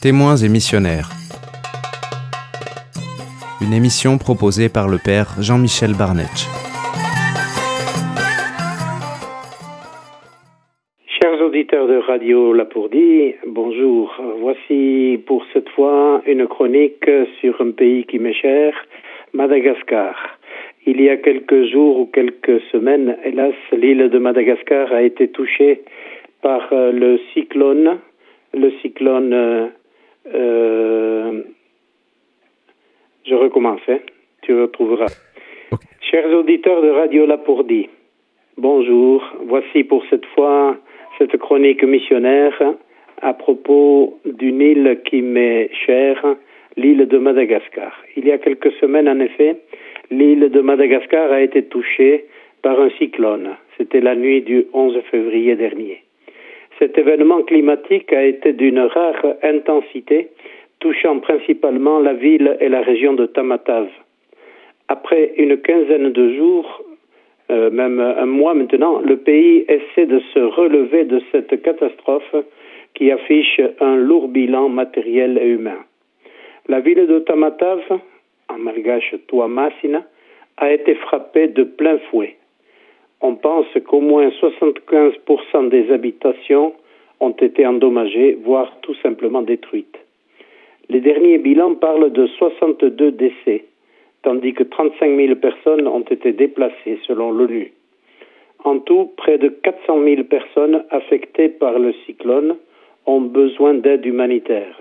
Témoins et missionnaires. Une émission proposée par le père Jean-Michel Barnetch. Chers auditeurs de Radio Lapourdie, bonjour. Voici pour cette fois une chronique sur un pays qui m'est cher, Madagascar. Il y a quelques jours ou quelques semaines, hélas, l'île de Madagascar a été touchée par le cyclone. Je recommence, tu retrouveras. Okay. Chers auditeurs de Radio Lapourdie, bonjour. Voici pour cette fois cette chronique missionnaire à propos d'une île qui m'est chère, l'île de Madagascar. Il y a quelques semaines, en effet, l'île de Madagascar a été touchée par un cyclone. C'était la nuit du 11 février dernier. Cet événement climatique a été d'une rare intensité, touchant principalement la ville et la région de Tamatave. Après une quinzaine de jours, même un mois maintenant, le pays essaie de se relever de cette catastrophe qui affiche un lourd bilan matériel et humain. La ville de Tamatave, en malgache Tuamasina, a été frappée de plein fouet. On pense qu'au moins 75% des habitations ont été endommagées, voire tout simplement détruites. Les derniers bilans parlent de 62 décès, tandis que 35 000 personnes ont été déplacées selon l'ONU. En tout, près de 400 000 personnes affectées par le cyclone ont besoin d'aide humanitaire.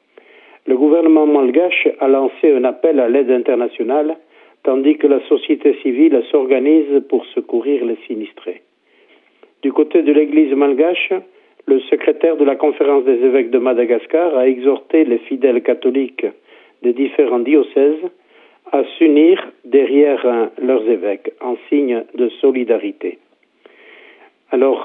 Le gouvernement malgache a lancé un appel à l'aide internationale, tandis que la société civile s'organise pour secourir les sinistrés. Du côté de l'église malgache, le secrétaire de la conférence des évêques de Madagascar a exhorté les fidèles catholiques des différents diocèses à s'unir derrière leurs évêques en signe de solidarité. Alors,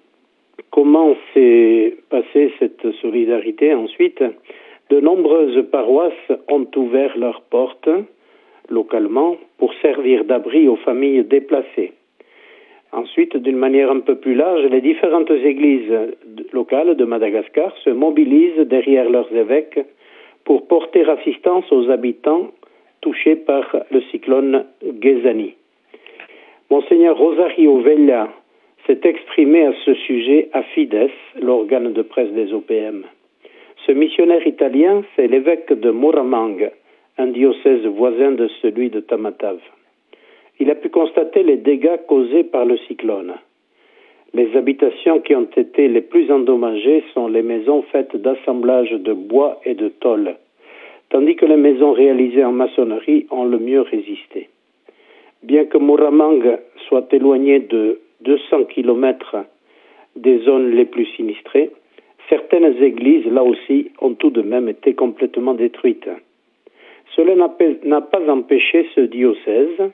comment s'est passée cette solidarité ensuite? De nombreuses paroisses ont ouvert leurs portes localement pour servir d'abri aux familles déplacées. Ensuite, d'une manière un peu plus large, les différentes églises locales de Madagascar se mobilisent derrière leurs évêques pour porter assistance aux habitants touchés par le cyclone Gezani. Monseigneur Rosario Vella s'est exprimé à ce sujet à Fides, l'organe de presse des OPM. Ce missionnaire italien, c'est l'évêque de Moramang, un diocèse voisin de celui de Tamatave. Il a pu constater les dégâts causés par le cyclone. Les habitations qui ont été les plus endommagées sont les maisons faites d'assemblage de bois et de tôle, tandis que les maisons réalisées en maçonnerie ont le mieux résisté. Bien que Moramang soit éloigné de 200 km des zones les plus sinistrées, certaines églises, là aussi, ont tout de même été complètement détruites. Cela n'a pas empêché ce diocèse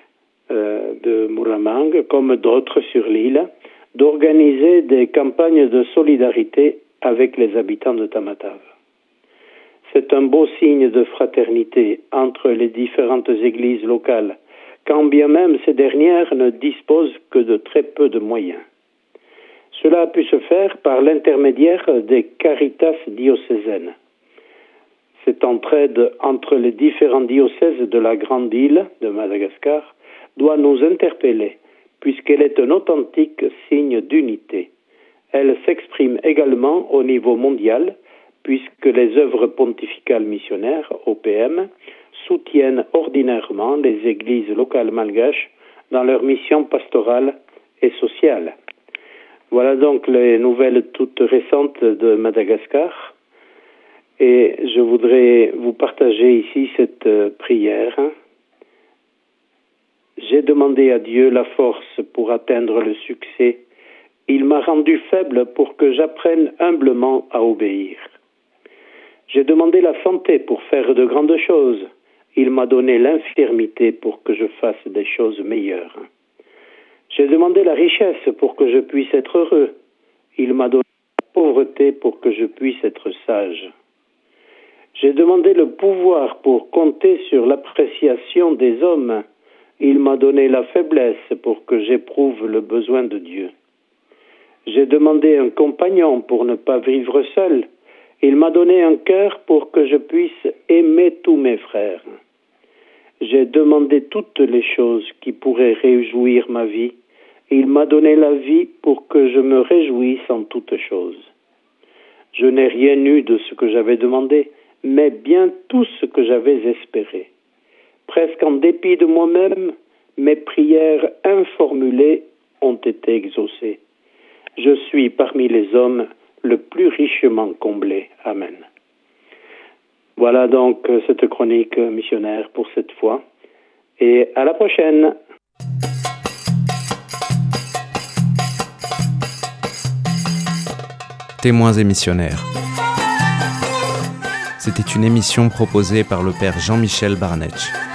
de Moramang, comme d'autres sur l'île, d'organiser des campagnes de solidarité avec les habitants de Tamatave. C'est un beau signe de fraternité entre les différentes églises locales, quand bien même ces dernières ne disposent que de très peu de moyens. Cela a pu se faire par l'intermédiaire des caritas diocésaines. Cette entraide entre les différents diocèses de la grande île de Madagascar doit nous interpeller, puisqu'elle est un authentique signe d'unité. Elle s'exprime également au niveau mondial, puisque les œuvres pontificales missionnaires, OPM, soutiennent ordinairement les églises locales malgaches dans leur mission pastorale et sociale. Voilà donc les nouvelles toutes récentes de Madagascar. Et je voudrais vous partager ici cette prière. J'ai demandé à Dieu la force pour atteindre le succès. Il m'a rendu faible pour que j'apprenne humblement à obéir. J'ai demandé la santé pour faire de grandes choses. Il m'a donné l'infirmité pour que je fasse des choses meilleures. J'ai demandé la richesse pour que je puisse être heureux. Il m'a donné la pauvreté pour que je puisse être sage. J'ai demandé le pouvoir pour compter sur l'appréciation des hommes. Il m'a donné la faiblesse pour que j'éprouve le besoin de Dieu. J'ai demandé un compagnon pour ne pas vivre seul. Il m'a donné un cœur pour que je puisse aimer tous mes frères. J'ai demandé toutes les choses qui pourraient réjouir ma vie. Il m'a donné la vie pour que je me réjouisse en toutes choses. Je n'ai rien eu de ce que j'avais demandé, mais bien tout ce que j'avais espéré. Presque en dépit de moi-même, mes prières informulées ont été exaucées. Je suis parmi les hommes le plus richement comblé. Amen. Voilà donc cette chronique missionnaire pour cette fois. Et à la prochaine. Témoins et missionnaires. C'était une émission proposée par le père Jean-Michel Barnetch.